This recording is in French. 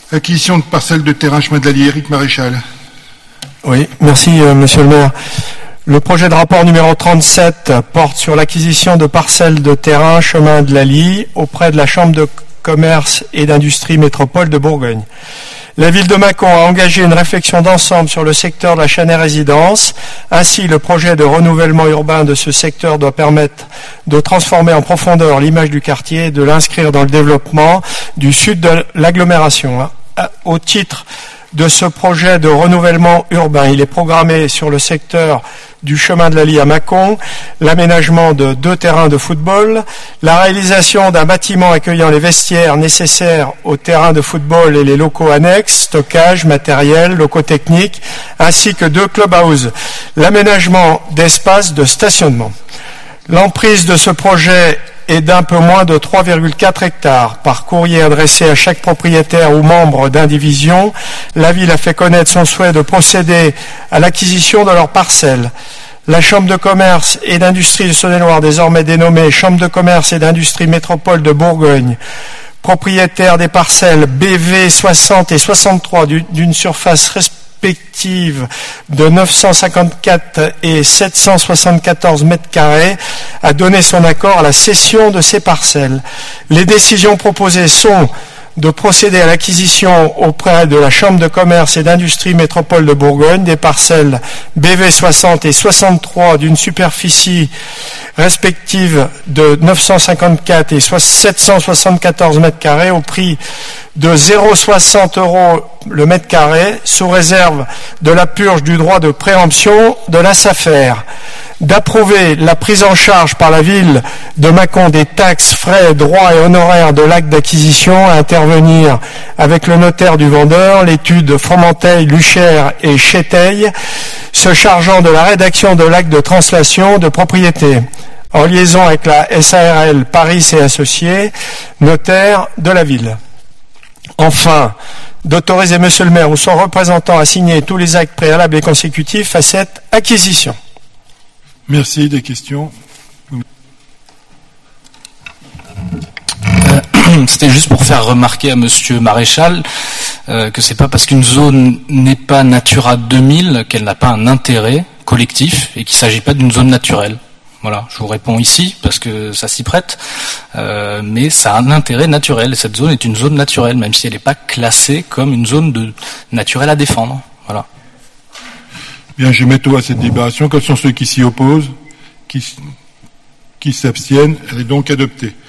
Acquisition de parcelles de terrain chemin de l'Allier, Éric Maréchal. Oui, merci Monsieur le maire. Le projet de rapport numéro 37 porte sur l'acquisition de parcelles de terrain chemin de l'Allier auprès de la Chambre de commerce et d'industrie métropole de Bourgogne. La ville de Mâcon a engagé une réflexion d'ensemble sur le secteur de la Chênaie-Résidence. Ainsi, le projet de renouvellement urbain de ce secteur doit permettre de transformer en profondeur l'image du quartier et de l'inscrire dans le développement du sud de l'agglomération. Au titre de ce projet de renouvellement urbain, il est programmé sur le secteur du chemin de l'Allier à Mâcon, l'aménagement de 2 terrains de football, la réalisation d'un bâtiment accueillant les vestiaires nécessaires aux terrains de football et les locaux annexes, stockage, matériel, locaux techniques, ainsi que 2 clubhouses, l'aménagement d'espaces de stationnement. L'emprise de ce projet est d'un peu moins de 3,4 hectares. Par courrier adressé à chaque propriétaire ou membre d'indivision, la ville a fait connaître son souhait de procéder à l'acquisition de leurs parcelles. La Chambre de commerce et d'industrie de Saône-et-Loire, désormais dénommée Chambre de commerce et d'industrie métropole de Bourgogne, propriétaire des parcelles BV 60 et 63 d'une surface respective de 954 et 774 mètres carrés, a donné son accord à la cession de ces parcelles. Les décisions proposées sont de procéder à l'acquisition auprès de la Chambre de commerce et d'industrie métropole de Bourgogne des parcelles BV 60 et 63 d'une superficie respective de 954 et 774 mètres carrés au prix de 0,60 € le mètre carré, sous réserve de la purge du droit de préemption de la SAFER. D'approuver la prise en charge par la ville de Mâcon des taxes, frais, droits et honoraires de l'acte d'acquisition, à intervenir avec le notaire du vendeur, l'étude Fromenteil, Luchère et Chéteil, se chargeant de la rédaction de l'acte de translation de propriété, en liaison avec la SARL Paris et Associés, notaire de la ville. Enfin, d'autoriser Monsieur le maire ou son représentant à signer tous les actes préalables et consécutifs à cette acquisition. Merci. Des questions? C'était juste pour faire remarquer à Monsieur Maréchal que c'est pas parce qu'une zone n'est pas Natura 2000 qu'elle n'a pas un intérêt collectif et qu'il ne s'agit pas d'une zone naturelle. Voilà, je vous réponds ici parce que ça s'y prête, mais ça a un intérêt naturel. Cette zone est une zone naturelle, même si elle n'est pas classée comme une zone naturelle à défendre. Voilà. Bien, je mets tout à cette délibération. Quels sont ceux qui s'y opposent, qui s'abstiennent? Elle est donc adoptée.